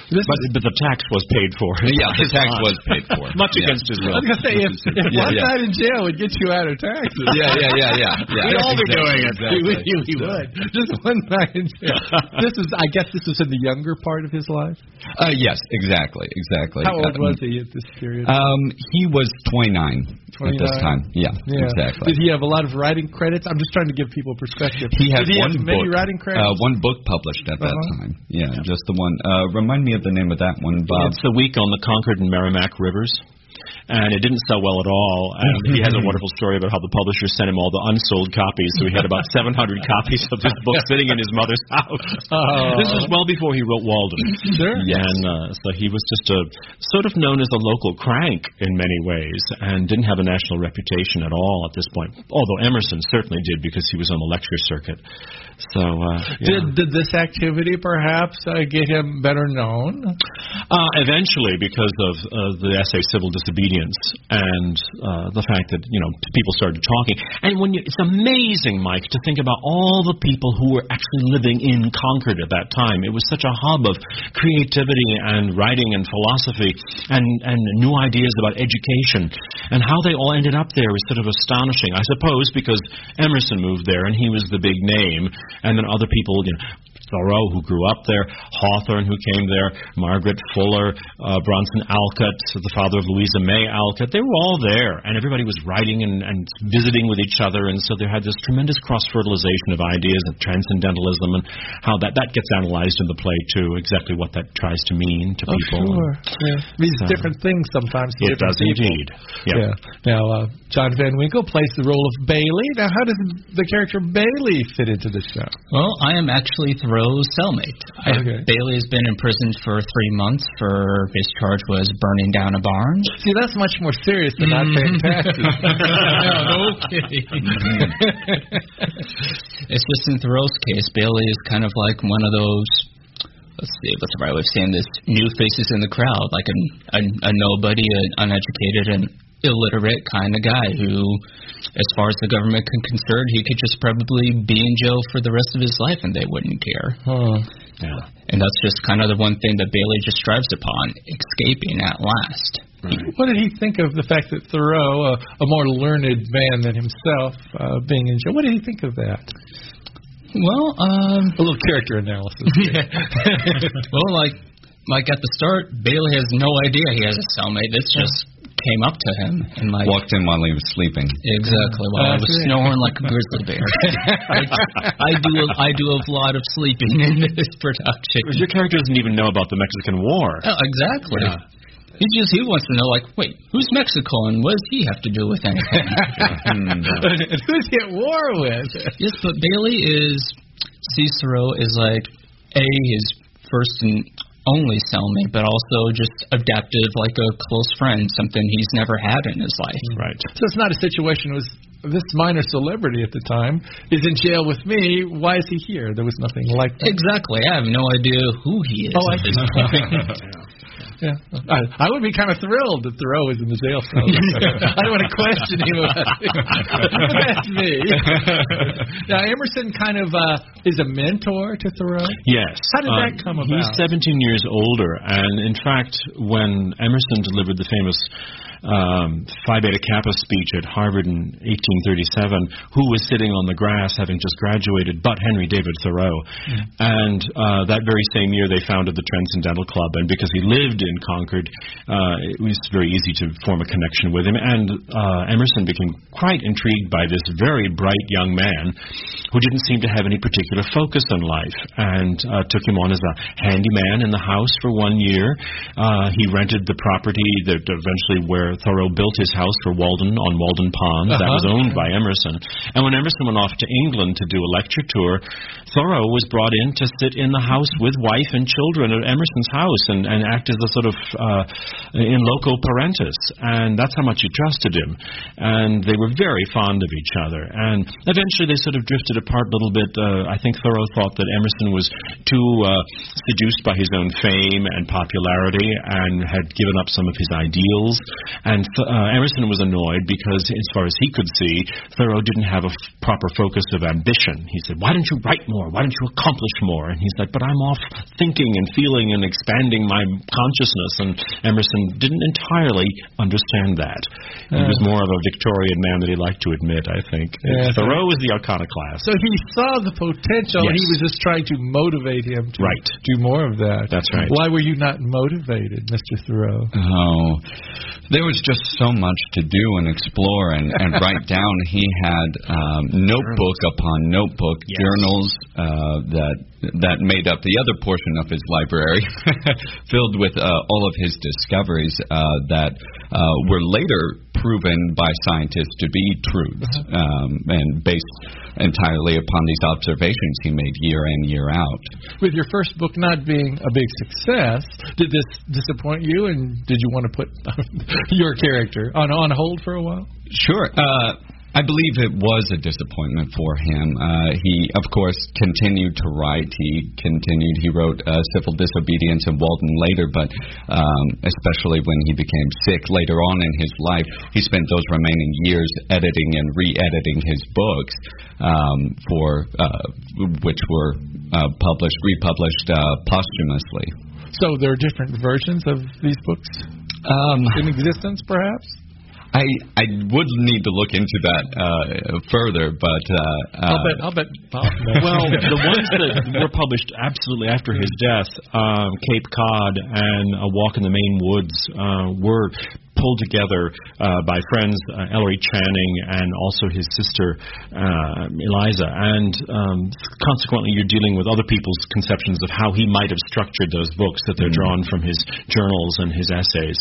This But, is, but the tax was paid for. Yeah, the tax was paid for. Much Yeah. against his I will. was gonna say if, if Yeah, one yeah. night in jail would get you out of taxes. Yeah, yeah, yeah, yeah. yeah. We'd all be Exactly, doing it. Exactly. We, we, we would. Just one night in jail. This is, I guess, this was in the younger part of his life. Uh, yes, exactly, exactly. How old Um, was he at this period? Um, he was twenty-nine at this twenty-nine? time. Yeah, Yeah. exactly. Did he have a lot of writing credits? I'm just trying to give people perspective. He had Did he one have many book, writing credits? uh, one book published at that Uh-huh. time. Yeah, just the one. Uh, remind me of the name of that one, Bob. It's the week on the Concord and Merrimack Rivers. And it didn't sell well at all. And he has a wonderful story about how the publisher sent him all the unsold copies. So he had about seven hundred copies of this book sitting in his mother's house. Oh. This was well before he wrote Walden. Sure. Yes. And uh, so he was just a sort of known as a local crank in many ways, and didn't have a national reputation at all at this point. Although Emerson certainly did, because he was on the lecture circuit. So uh, yeah. Did, did this activity perhaps uh, get him better known? Uh, eventually, because of uh, the essay Civil Disobedience and uh, the fact that, you know, people started talking. And when you, it's amazing, Mike, to think about all the people who were actually living in Concord at that time. It was such a hub of creativity and writing and philosophy and, and new ideas about education. And how they all ended up there was sort of astonishing. I suppose because Emerson moved there and he was the big name, and then other people, you know, Thoreau, who grew up there, Hawthorne, who came there, Margaret Fuller, uh, Bronson Alcott, the father of Louisa May Alcott. They were all there, and everybody was writing and, and visiting with each other, and so they had this tremendous cross-fertilization of ideas and transcendentalism, and how that, that gets analyzed in the play, too, exactly what that tries to mean to people. Oh, sure. Yeah. These So- different things sometimes. to It different does people. indeed. Yeah. Yeah. Now, uh, John Van Winkle plays the role of Bailey. Now, how does the character Bailey fit into the show? Well, I am actually Thoreau's cellmate. I, Okay. Bailey has been imprisoned for three months for his charge was burning down a barn. See, that's much more serious than not paying taxes. No kidding. It's just in Thoreau's case, Bailey is kind of like one of those, let's see, what's the right way of saying this, new faces in the crowd, like a, a, a nobody, an uneducated and illiterate kind of guy who, as far as the government can concern, he could just probably be in jail for the rest of his life and they wouldn't care. Huh. Yeah. And that's just kind of the one thing that Bailey just strives upon, escaping at last. What did he think of the fact that Thoreau, a, a more learned man than himself, uh, being in jail? What did he think of that? Well, um, A little character analysis. well, like, like at the start, Bailey has no idea he has a cellmate. It's just came up to him and like Walked in while he was sleeping. exactly while I was That's it. snoring like a grizzly bear. I, I do a, I do a lot of sleeping in this production. Your character doesn't even know about the Mexican War. Oh, exactly. Yeah. He just he wants to know like, wait, who's Mexico and what does he have to do with anything? And who's he at war with? Yes, but Bailey is sees Thoreau is like a his first and only cellmate, but also just adaptive, like a close friend, something he's never had in his life. Right. So it's not a situation was this minor celebrity at the time is in jail with me. Why is he here? There was nothing like that. Exactly. I have no idea who he is Oh, I at this point. Yeah, I, I would be kind of thrilled that Thoreau was in the jail cell. I don't want to question him about it. That's me. Now, Emerson kind of uh, is a mentor to Thoreau. Yes. How did that Um, come He's about? seventeen years older, and in fact, when Emerson delivered the famous um, Phi Beta Kappa speech at Harvard in eighteen thirty-seven, who was sitting on the grass having just graduated but Henry David Thoreau? Mm. And uh, that very same year, they founded the Transcendental Club, and because he lived in Concord, uh, it was very easy to form a connection with him. And uh, Emerson became quite intrigued by this very bright young man who didn't seem to have any particular focus in life, and uh, took him on as a handyman in the house for one year. Uh, he rented the property that eventually where Thoreau built his house for Walden on Walden Pond. That was owned by Emerson. And when Emerson went off to England to do a lecture tour, Thoreau was brought in to sit in the house with wife and children at Emerson's house and, and act as a sort of uh, in loco parentis. And that's how much he trusted him. And they were very fond of each other. And eventually they sort of drifted apart a little bit. Uh, I think Thoreau thought that Emerson was too uh, seduced by his own fame and popularity and had given up some of his ideals. And uh, Emerson was annoyed because, as far as he could see, Thoreau didn't have a f- proper focus of ambition. He said, why don't you write more? Why don't you accomplish more? And he's like, but I'm off thinking and feeling and expanding my consciousness. And Emerson didn't entirely understand that. He was more of a Victorian man than he liked to admit, I think. Yeah, Thoreau was the iconoclast. So he saw the potential, Yes. and he was just trying to motivate him to Right. do more of that. That's right. Why were you not motivated, Mister Thoreau? Oh, there was just so much to do and explore and, and write down. He had um, notebook upon notebook, Yes. journals uh, that that made up the other portion of his library, filled with uh, all of his discoveries uh, that uh, were later proven by scientists to be truths, um, and based entirely upon these observations he made year in, year out. With your first book not being a big success, did this disappoint you, and did you want to put your character on, on hold for a while? Sure. Uh, I believe it was a disappointment for him. Uh, he, of course, continued to write. He continued. He wrote uh, Civil Disobedience and Walden later, but um, especially when he became sick later on in his life, he spent those remaining years editing and re-editing his books, um, for uh, which were uh, published, republished uh, posthumously. So there are different versions of these books Um, in existence, perhaps? I I would need to look into that uh, further, but uh, I'll uh, bet. I'll bet. Bob knows. Well, the ones that were published absolutely after his death, um, Cape Cod and A Walk in the Maine Woods, uh, were pulled together uh, by friends uh, Ellery Channing and also his sister uh, Eliza, and um, consequently you're dealing with other people's conceptions of how he might have structured those books, that they're drawn from his journals and his essays.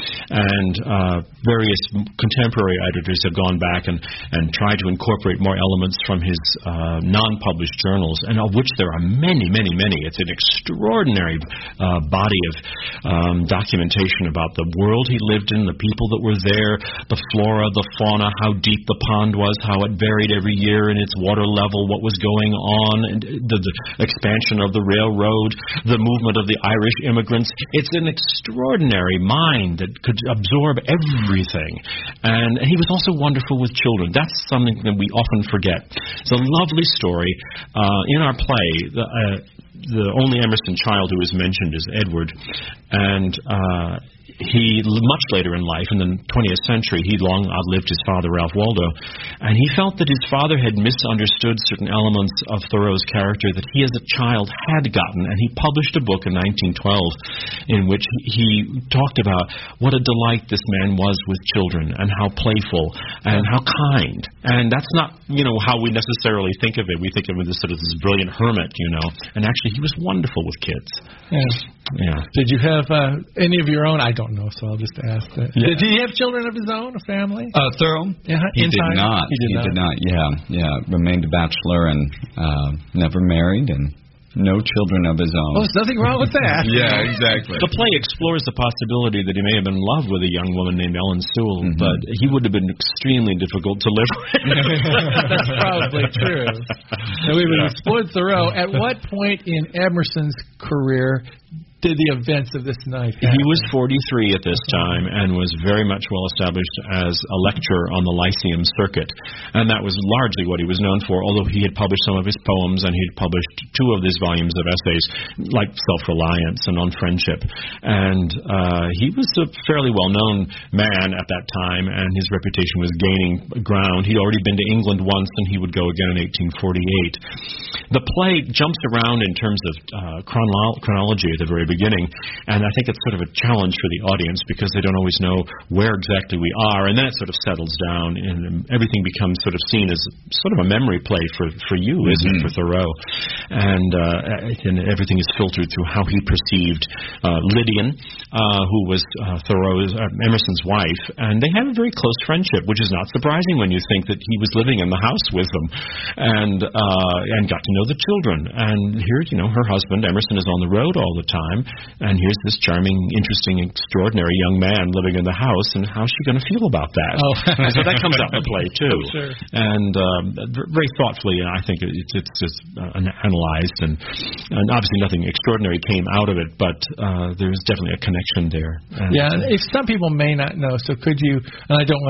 And uh, various contemporary editors have gone back and, and tried to incorporate more elements from his uh, non-published journals, and of which there are many, many, many. It's an extraordinary uh, body of um, documentation about the world he lived in, the people that were there, the flora, the fauna, how deep the pond was, how it varied every year in its water level, what was going on, and the, the expansion of the railroad, the movement of the Irish immigrants. It's an extraordinary mind that could absorb everything. And he was also wonderful with children. That's something that we often forget. It's a lovely story. Uh, in our play, the, uh, the only Emerson child who is mentioned is Edward, and uh, he, much later in life, in the twentieth century, he long outlived his father, Ralph Waldo, and he felt that his father had misunderstood certain elements of Thoreau's character that he as a child had gotten, and he published a book in nineteen twelve in which he talked about what a delight this man was with children, and how playful, and how kind. And that's not, you know, how we necessarily think of it. We think of him as sort of this brilliant hermit, you know, and actually he was wonderful with kids. Yeah. Yeah. Did you have uh, any of your own? I don't know, so I'll just ask that. Yeah. Did he have children of his own, a family? Uh, Thoreau? Yeah, he in did time? not. He did not. Yeah, yeah. Remained a bachelor and uh, never married and no children of his own. Oh, there's nothing wrong with that. Yeah, exactly. The play explores the possibility that he may have been in love with a young woman named Ellen Sewell, Mm-hmm. but he would have been extremely difficult to live with. That's probably true. Now, we've explored Thoreau. At what point in Emerson's career did the events of this night happen? He was forty-three at this time and was very much well established as a lecturer on the Lyceum circuit, and that was largely what he was known for, although he had published some of his poems and he had published two of his volumes of essays, like Self-Reliance and On Friendship. And uh, he was a fairly well-known man at that time, and his reputation was gaining ground. He'd already been to England once, and he would go again in eighteen forty-eight. The play jumps around in terms of uh, chrono- chronology at the very beginning, and I think it's sort of a challenge for the audience because they don't always know where exactly we are, and then it sort of settles down, and everything becomes sort of seen as sort of a memory play for, for you, mm-hmm. isn't it, for Thoreau? And, uh, and everything is filtered through how he perceived uh, Lydian, uh, who was uh, Thoreau's, uh, Emerson's wife, and they have a very close friendship, which is not surprising when you think that he was living in the house with them, and uh, and got to know the children. And here, you know, her husband, Emerson, is on the road all the time, and here's this charming, interesting, extraordinary young man living in the house, and how's she going to feel about that? Oh. And so that comes out in the play, too. Oh, sure. And um, very thoughtfully, I think it's, it's just uh, analyzed, and, and obviously nothing extraordinary came out of it, but uh, there's definitely a connection there. And, Yeah, and if some people may not know, so could you, and I don't want to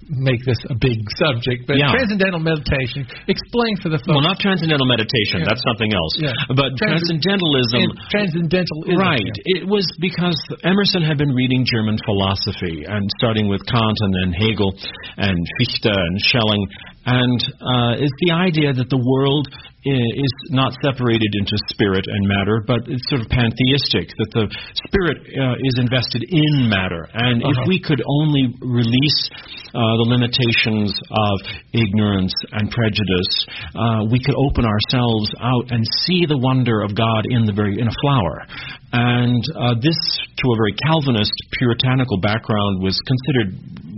make this a big subject, but Yeah. transcendental meditation. Explain for the folks. Well, not transcendental meditation. Yeah. That's something else. Yeah. But Trans- transcendentalism. and transcendentalism. Right. Yeah. It was because Emerson had been reading German philosophy, and starting with Kant and then Hegel and Fichte and Schelling, and uh, it's the idea that the world is not separated into spirit and matter, but it's sort of pantheistic, that the spirit uh, is invested in matter. And Uh-huh. if we could only release uh, the limitations of ignorance and prejudice, uh, we could open ourselves out and see the wonder of God in the very in a flower. And uh, this, to a very Calvinist, puritanical background, was considered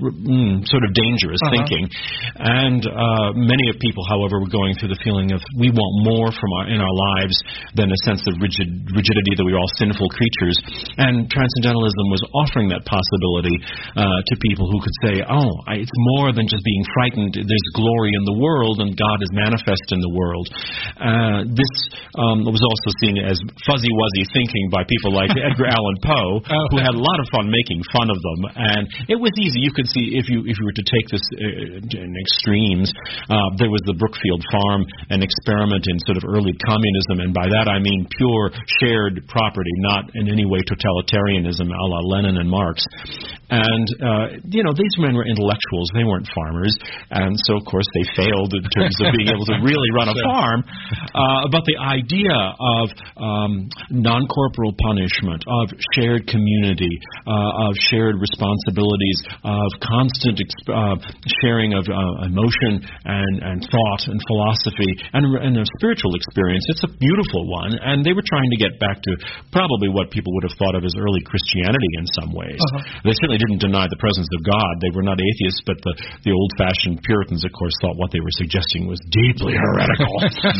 mm, sort of dangerous Uh-huh. thinking. And uh, many of people, however, were going through the feeling of we want more from our, in our lives than a sense of rigid, rigidity that we're all sinful creatures. And transcendentalism was offering that possibility uh, to people who could say, oh, I, it's more than just being frightened. There's glory in the world, and God is manifest in the world. Uh, this um, was also seen as fuzzy-wuzzy thinking by people like Edgar Allan Poe, who had a lot of fun making fun of them. And it was easy. You could see, if you if you were to take this uh, in extremes, uh, there was the Brookfield Farm, an experiment in sort of early communism, and by that I mean pure shared property, not in any way totalitarianism a la Lenin and Marx. And, uh, you know, these men were intellectuals. They weren't farmers. And so, of course, they failed in terms of being able to really run a farm. Uh, but the idea of um, non-corporal punishment, of shared community, uh, of shared responsibilities, of constant exp- uh, sharing of uh, emotion and, and thought and philosophy and, and a spiritual experience, it's a beautiful one. And they were trying to get back to probably what people would have thought of as early Christianity in some ways. Uh-huh. They certainly didn't deny the presence of God. They were not atheists, but the, the old-fashioned Puritans, of course, thought what they were suggesting was deeply heretical.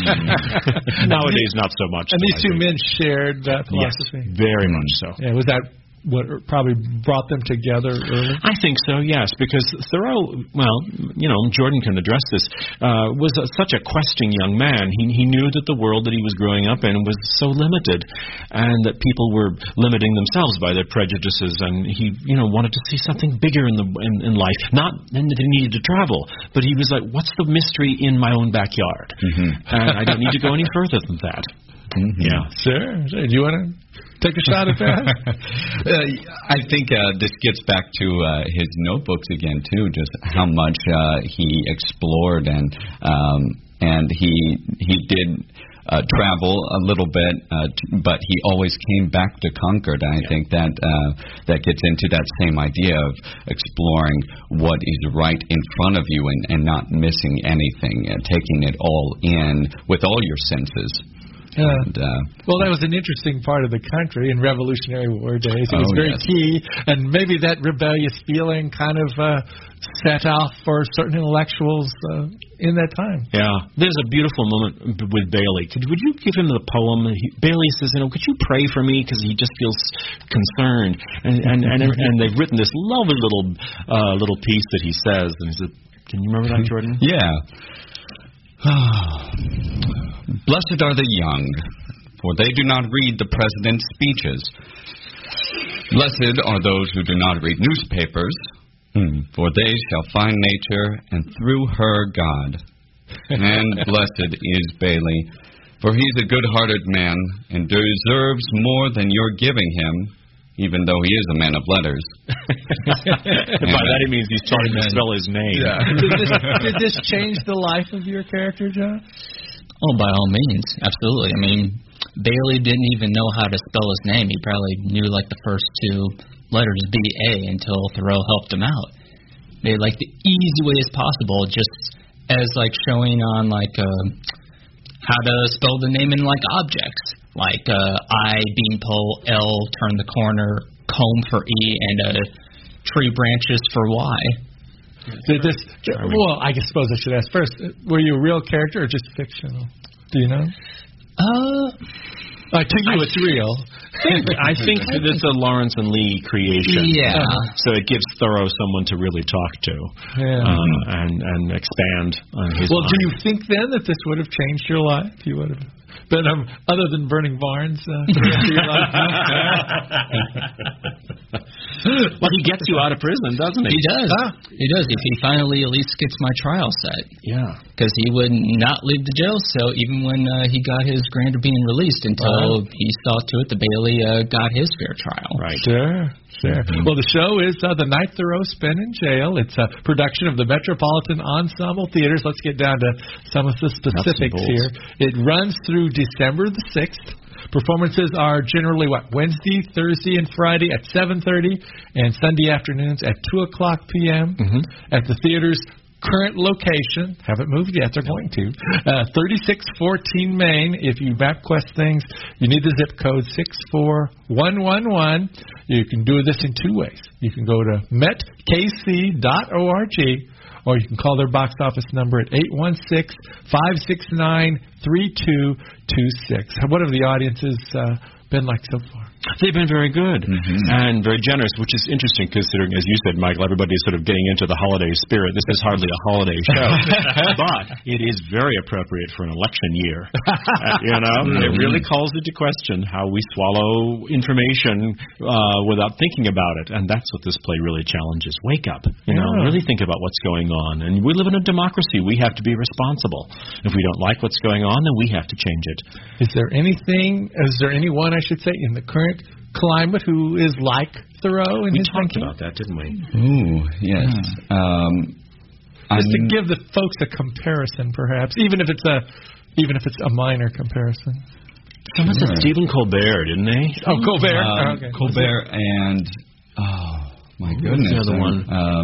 Nowadays, not so much. And so, these I two think. men shared that philosophy. Yes, very much so. Yeah, was that what probably brought them together early? I think so, yes, because Thoreau, well, you know, Jordan can address this, uh, was a, such a questing young man. He, he knew that the world that he was growing up in was so limited, and that people were limiting themselves by their prejudices, and he, you know, wanted to see something bigger in the in, in life. Not that he needed to travel, but he was like, what's the mystery in my own backyard? Mm-hmm. And I don't need to go any further than that. Mm-hmm. Yeah. Sure. sure. Do you want to take a shot at that? uh, I think uh, this gets back to uh, his notebooks again too, just how much uh, he explored, and um, and he he did uh, travel a little bit, uh, t- but he always came back to Concord. And I yeah. think that uh, that gets into that same idea of exploring what is right in front of you and, and not missing anything, uh, taking it all in with all your senses. Yeah. And, uh, well, that was an interesting part of the country in Revolutionary War days. It was oh, very yes. key, and maybe that rebellious feeling kind of uh, set off for certain intellectuals uh, in that time. Yeah, there's a beautiful moment with Bailey. Could, would you give him the poem? He, Bailey says, you know, could you pray for me, because he just feels concerned, and and and, and they've written this lovely little uh, little piece that he says, and he said, can you remember that, Jordan? Yeah. Blessed are the young, for they do not read the president's speeches. Blessed are those who do not read newspapers, for they shall find nature, and through her God. And blessed is Bailey, for he's a good-hearted man, and deserves more than you're giving him, even though he is a man of letters. By that he means he's trying to spell his name. Yeah. did, this, did this change the life of your character, John? Oh, by all means, absolutely. I mean, Bailey didn't even know how to spell his name. He probably knew like the first two letters, B A, until Thoreau helped him out. They like the easy way as possible, just as like showing on like uh, how to spell the name in like objects, like uh, I, beanpole, L, turn the corner, comb for E, and uh, tree branches for Y. Did this? Well, I guess suppose I should ask first. Were you a real character or just fictional? Do you know? Uh, uh to you, it's real. I think that it's a Lawrence and Lee creation. Yeah. So it gives Thoreau someone to really talk to, yeah. um, and and expand on his. Well, mind. do you think then that this would have changed your life? You would have. But um, other than burning barns, uh, for the rest of your life? Well, he gets you out of prison, doesn't he? He does. Ah. He does. If he finally at least gets my trial set. Yeah. Because he would not leave the jail cell even when uh, he got his grant of being released until Wow. he saw to it the Bailey uh, got his fair trial. Right. Sure, sure. Mm-hmm. Well, the show is uh, The Night Thoreau Spent in Jail. It's a production of the Metropolitan Ensemble Theaters. Let's get down to some of the specifics bolts. here. It runs through December the sixth. Performances are generally, what, Wednesday, Thursday, and Friday at seven thirty, and Sunday afternoons at two o'clock p.m. Mm-hmm. at the theater's current location. Haven't moved yet. They're going to. Uh, thirty-six fourteen Main. If you MapQuest things, you need the zip code six four one one one. You can do this in two ways. You can go to met k c dot org, or you can call their box office number at eight one six, five six nine, three two two six. What have the audiences uh, been like so far? They've been very good Mm-hmm. and very generous, which is interesting considering, as you said, Michael, everybody's sort of getting into the holiday spirit. This is hardly a holiday show, but it is very appropriate for an election year. Uh, you know, Mm-hmm. it really calls into question how we swallow information uh, without thinking about it, and that's what this play really challenges. Wake up, you know, Yeah. really think about what's going on. And we live in a democracy. We have to be responsible. If we don't like what's going on, then we have to change it. Is there anything, is there anyone, I should say, in the current climate who is like Thoreau in We his talked thinking? about that, didn't we? Ooh, yes. Um, Just to I'm- give the folks a comparison, perhaps, even if it's a, even if it's a minor comparison. Someone said Sure. Stephen Colbert, didn't they? Oh, Colbert. Um, okay. Colbert and oh my Who's goodness, the other one? Um,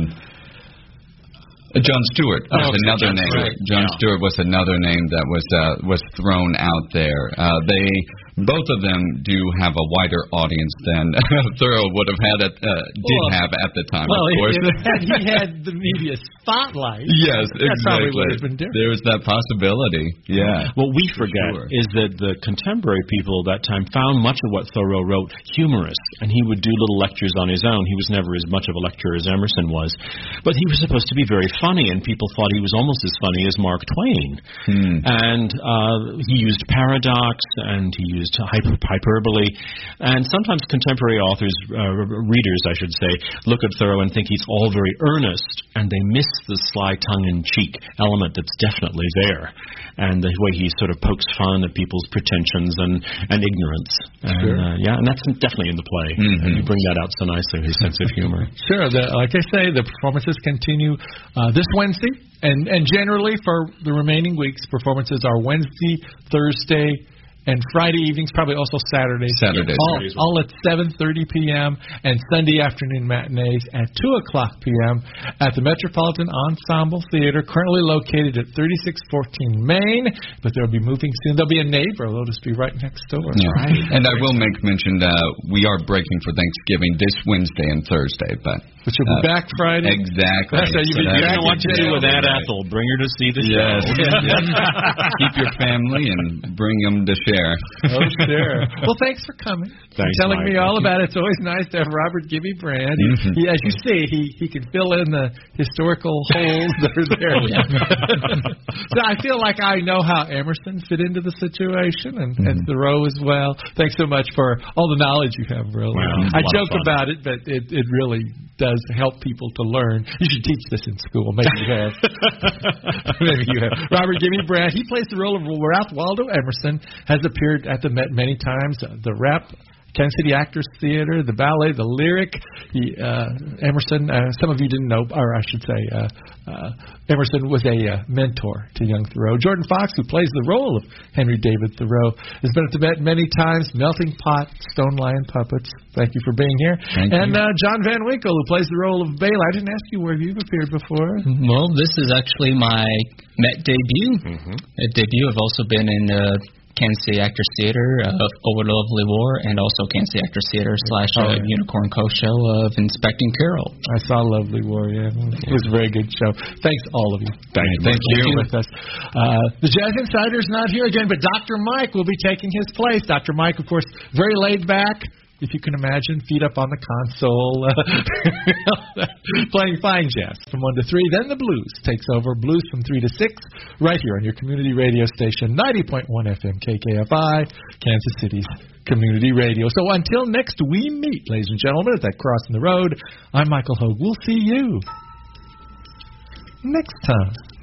uh, John Stewart was Oh, okay, another John name. Stewart. John Yeah. Stewart was another name that was uh, was thrown out there. Uh, they both of them do have a wider audience than Thoreau would have had at, uh, did Well, have at the time. Well, of course. if, had he had the media spotlight, Yes, that exactly. probably would have been different. There was that possibility. Yeah. What we forget Sure. is that the contemporary people at that time found much of what Thoreau wrote humorous, and he would do little lectures on his own. He was never as much of a lecturer as Emerson was, but he was supposed to be very funny, and people thought he was almost as funny as Mark Twain. Hmm. And uh, he used paradox, and he used hyper- hyperbole, and sometimes contemporary authors, uh, readers, I should say, look at Thoreau and think he's all very earnest, and they miss the sly tongue-in-cheek element that's definitely there, and the way he sort of pokes fun at people's pretensions and, and ignorance. And, Sure. uh, yeah, and that's definitely in the play. Mhm. And you bring that out so nicely, his sense of humor. Sure. The, like I say, the performances continue uh, this Wednesday, and, and generally for the remaining weeks, performances are Wednesday, Thursday, and Friday evenings, probably also Saturdays. Saturdays. All, Saturdays. all at seven thirty p.m. and Sunday afternoon matinees at two o'clock p.m. at the Metropolitan Ensemble Theater, currently located at thirty-six fourteen Main, but they'll be moving soon. There'll be a neighbor. They'll just be right next door. Yeah. And I will make mention that we are breaking for Thanksgiving this Wednesday and Thursday, but But you'll be uh, back Friday. exactly. That's how you So be that's back You know what to do with that, exactly right. Ethel. Bring her to see the Yes. show. yes. Keep your family and bring them to share. Oh, sure. Well, thanks for coming. Thanks, and telling Mike. me all about it. It's always nice to have Robert Gibby Brand. He, Mhm. he, as you see, he, he can fill in the historical holes that are there. So I feel like I know how Emerson fit into the situation, and, and Thoreau as well. Thanks so much for all the knowledge you have, really. Well, it's a I lot of joke fun. about it, but it, it really does help people to learn. You should teach this in school. Maybe you have. Maybe you have. Robert Gibby Brand, he plays the role of Ralph Waldo Emerson, has appeared at the Met many times. Uh, the rap, Kansas City Actors Theater, the ballet, the lyric. He, uh, Emerson, uh, some of you didn't know, or I should say, uh, uh, Emerson was a uh, mentor to young Thoreau. Jordan Fox, who plays the role of Henry David Thoreau, has been at the Met many times. Melting Pot, Stone Lion Puppets. Thank you for being here. Thank and you. Uh, John Van Winkle, who plays the role of Bailey. I didn't ask you where you've appeared before. Well, this is actually my Met debut. Mhm. At debut, I've also been in uh, Kansas City Actors Theater, uh, Over the Lovely War, and also Kansas City Actors Theater slash Oh, uh, yeah. Unicorn Coast show of Inspecting Carol. I saw Lovely War, yeah. It was a very good show. Thanks, all of you. Thank you. Thank you. With us. Uh, the Jazz Insider's not here again, but Doctor Mike will be taking his place. Doctor Mike, of course, very laid back, if you can imagine, feet up on the console, uh, playing fine jazz from one to three. Then the blues takes over, blues from three to six, right here on your community radio station, ninety point one F M K K F I, Kansas City's community radio. So until next we meet, ladies and gentlemen, at that crossing the road, I'm Michael Hogue. We'll see you next time.